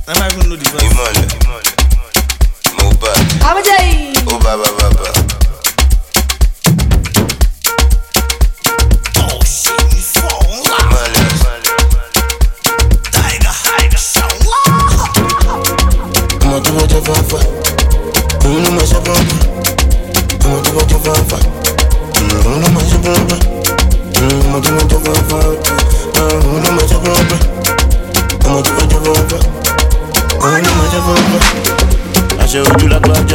I might even know the verse. Imole, Mohbad, Abajay. oh baba. Oh shit, you fall. Imole, Tiger, show. I'm a do what you want. You know my shop. I'm a do what you want. You know my shop. I'm a do what you want. You know my shop. I'm a do what you want. You know my shop. I show you like Baja.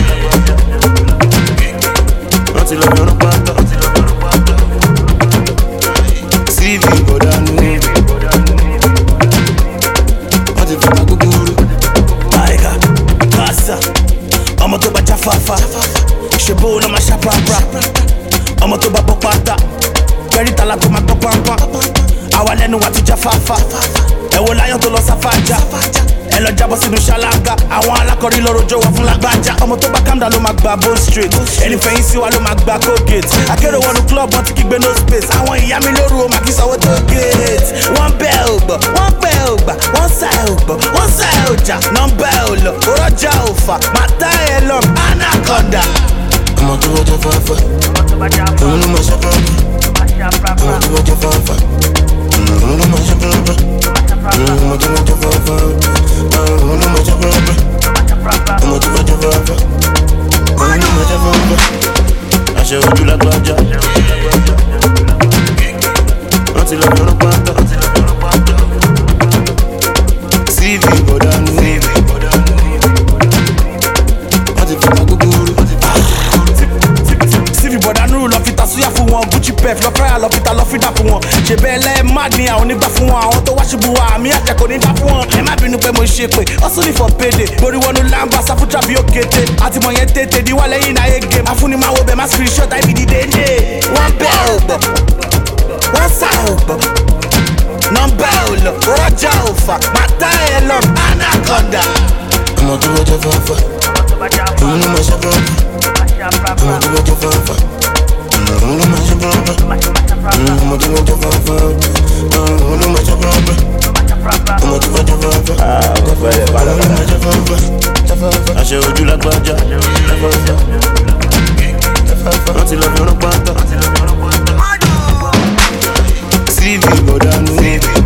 Until I'm gonna part. CV Bodanu. What if I go guru? Tiger, Kasa. I'm a to ba jafafa. Shebo no ma shapapra. I'm a to ba popata. Very talako ma popampa. Awa lẹ́nu wa ti jafafa. Ẹ wo láyọ̀ tó lọ sáfàjà. Ẹ lọ jábọ́ sínú ṣáláńgá. Àwọn alákọ̀rí lọ́rọ̀ jọ wà fún lágbájá. Ọmọ tó bá calm down ló máa gba bone straight. Ẹni fẹ̀yìn sí wa ló máa gba Colgate. Akérò wọnú club wọn ti kígbe no space. Àwọn ìyá mi lóru o máa kí sanwó tó gate. Wọ́n bẹ́ ò gbọ́, wọ́n pẹ́ ò gbà, wọ́n sá ò gbọ́, wọ́n sá ò jà. Nọ́mbà ò lọ, òrọ́jà ò fà. Màtá ẹ̀ lọ, anaconda. I'm a do what you want. You know my shop. I'm a do what you want. You know my shop. I'm a do what you want. You know my shop. I'm a do what you want. You know my shop. I show you like Baja. Until I'm gonna part. CV Bodanu. What if I go guru? CV Bodanu lọ fi tasuya fún wọn, Gucci pef lọ fẹ́ra lọ fi ta lọ fi dà fún wọn. Ṣé bẹ́ẹ̀ lẹ́ mad ni àwọn onígbà fún wọn, àwọn tó wá ṣubú wa àmì àjẹkò ní dá fún wọn. Ẹ má bínú pé mo ṣe pé hustle ni for payday. Borí wọnú lamba sáfútra bí ó kété. Àtìmọ̀ yẹn tètè di wá lẹ́yìn náà yé game. Afúnimáwo bẹ̀ má screenshot àìbí di dédé. Wọ́n bẹ́ ò gbọ́, wọ́n sá ò gbọ́. Nọ́mbà ò lọ, rọ́jà ò fà. Màtá ẹ̀ lọ, anaconda. I'm a do what you want. You know my shop. I'm a do what you want. You know my shop. I'm a do what you want. You know my shop. I'm a do what you want. I show you like Baja. Until I'm gonna part. CV Bodanu.